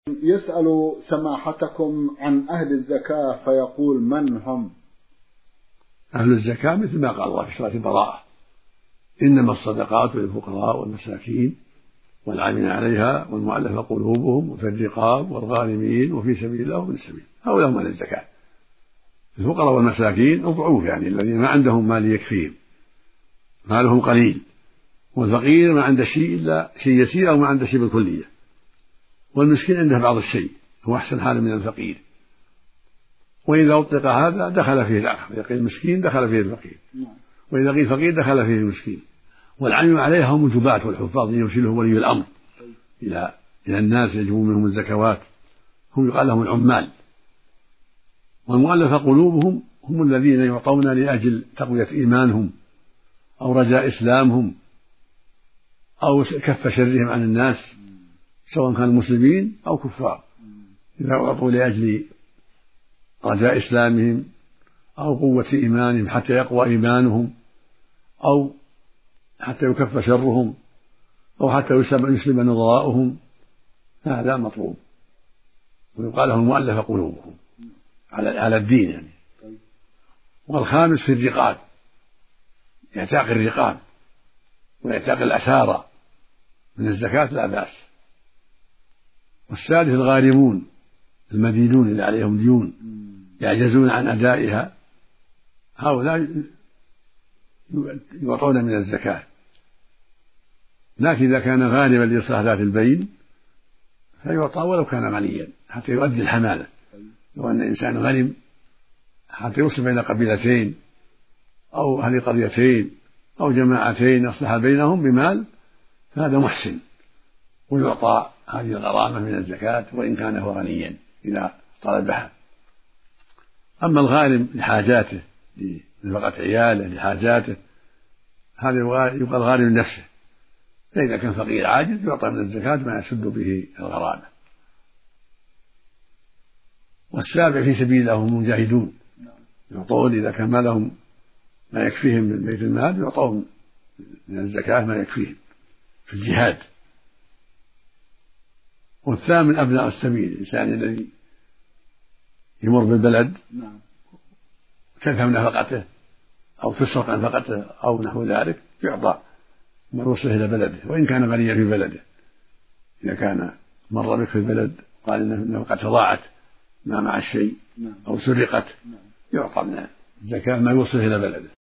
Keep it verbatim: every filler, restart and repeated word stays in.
يسأل سماحتكم عن أهل الزكاة فيقول: من هم؟ أهل الزكاة مثل ما قال الله في سورة البراءة: إنما الصدقات للفقراء والمساكين والعاملين عليها والمؤلفة قلوبهم وفي الرقاب والغارمين وفي سبيل الله وابن السبيل. هؤلاء هم أهل الزكاة. الفقراء والمساكين الضعوف، يعني الذين ما عندهم مال يكفيهم، مالهم قليل، والفقير ما عنده شيء إلا شيء يسير أو ما عنده شيء بالكلية، والمسكين عنده بعض الشيء، هو أحسن حالا من الفقير. وإذا أطلق هذا دخل فيه الآخر، إذا قيل المسكين دخل فيه الفقير، وإذا قيل فقير دخل فيه المسكين. والعاملون عليها هم الجباة والحفاظ يرسله ولي الأمر إلى إلى الناس يجبون منهم الزكوات، هم يقال لهم العمال. والمؤلفة قلوبهم هم الذين يعطون لأجل تقوية إيمانهم أو رجاء إسلامهم أو كف شرهم عن الناس، سواء كانوا مسلمين أو كفار. إذا أعطوا لأجل رجاء إسلامهم أو قوة إيمانهم حتى يقوى إيمانهم أو حتى يكف شرهم أو حتى يسلم نظراؤهم، هذا مطلوب، ويقال له المؤلفة قلوبهم على الدين يعني. والخامس في الرقاب، يعتاق الرقاب ويعتاق الأسارى من الزكاة لا بأس. والسادس الغارمون المدينون اللي عليهم ديون يعجزون عن أدائها، هؤلاء يعطون من الزكاة، لكن إذا كان غالبا لإصلاح ذات البين فيعطى ولو كان غنيا حتى يؤدي الحمالة. لو أن إنسان غنم حتى يوصل بين قبيلتين أو أهل قريتين أو جماعتين أصلح بينهم بمال فهذا محسن، ويعطى هذه الغرامة من الزكاة وإن كان هو غنيا إذا طلبها. أما الغارم لحاجاته، لنفقة عياله، لحاجاته، هذا يقال غارم نفسه، فإذا كان فقير عاجز يعطى من الزكاة ما يسد به الغرامة. والسابع في سبيل الله هم المجاهدون، يعطون إذا كان ما لهم ما يكفيهم من بيت المال يعطون من الزكاة ما يكفيهم في الجهاد. والثامن أبناء السبيل، الإنسان الذي يمر بالبلد تذهب نفقته أو تسرق نفقته أو نحو ذلك يعطى ما يوصله إلى بلده وإن كان غنيا في بلده. إذا كان مر بك في البلد قال إن النفقة ضاعت ما مع الشيء أو سرقت يعطى من الزكاة ما يوصله إلى بلده.